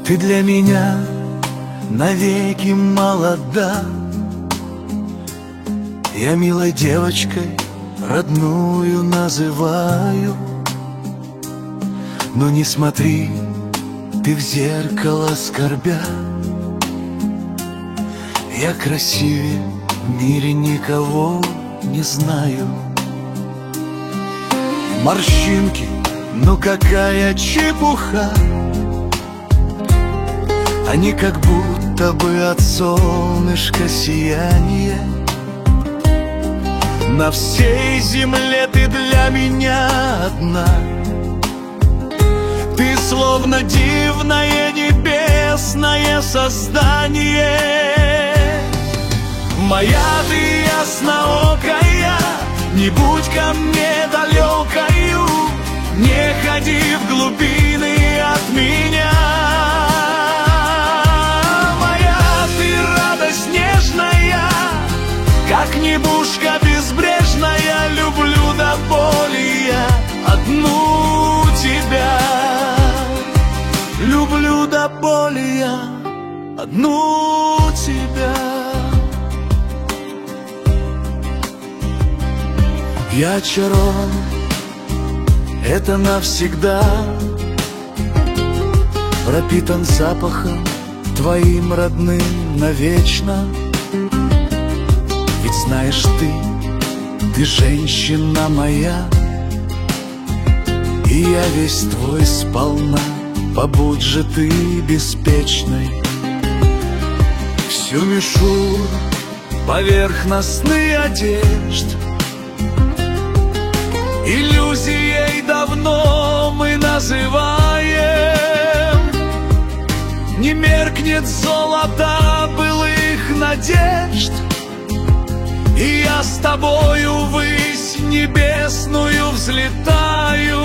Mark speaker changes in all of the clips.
Speaker 1: Ты для меня навеки молода. Я милой девочкой родную называю. Но не смотри ты в зеркало скорбя. Я красивее в мире никого не знаю. Морщинки, ну какая чепуха. Они как будто бы от солнышка сияние. На всей земле ты для меня одна. Ты словно дивное небесное создание. Моя ты ясноокая, не будь ко мне далекою, не ходи в глубины от меня. Моя ты радость нежная, как небушка безбрежная, люблю до боли я одну тебя. Люблю до боли я одну тебя. Я очарован, это навсегда, пропитан запахом твоим родным навечно. Ведь знаешь ты женщина моя, и я весь твой сполна. Побудь же ты беспечной. Всю мишуру поверхностных одежд иллюзией давно мы называем. Не меркнет золото былых надежд, и я с тобою ввысь небесную взлетаю.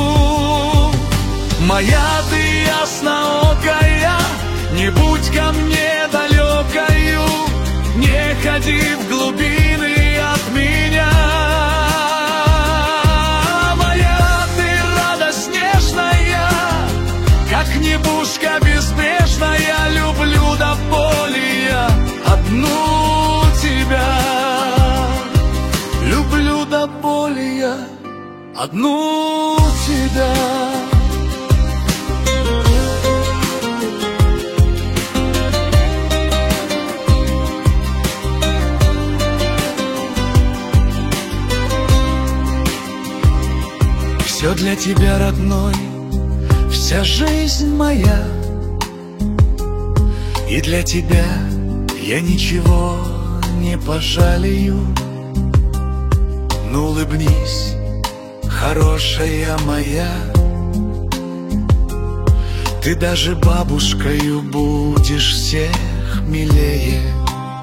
Speaker 1: Моя ты ясноокая, не будь ко мне далекою, не ходи в глубины от меня. Моя ты радость нежная, как небушка безбрежная, люблю до боли я одну тебя. Люблю до боли я одну тебя. Все для тебя, родной, вся жизнь моя. И для тебя я ничего не пожалею. Ну улыбнись, хорошая моя. Ты даже бабушкою будешь всех милее.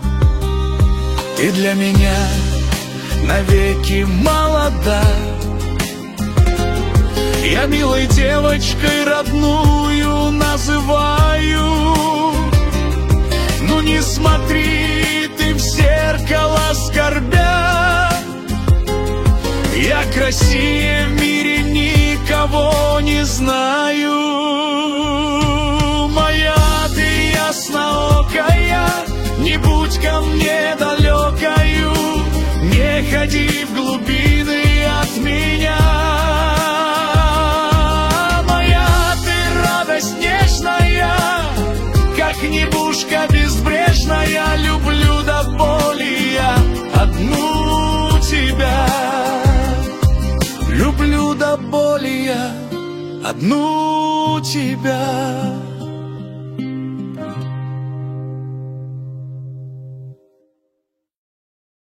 Speaker 1: Ты для меня навеки молода. Я милой девочкой родную называю. Ну не смотри ты в зеркало скорбя. Я красивее в мире никого не знаю. Моя ты ясноокая, не будь ко мне далекою, не ходи в глубины от меня. Нежная, как небушка безбрежная, люблю до боли я одну тебя. Люблю до боли я одну тебя.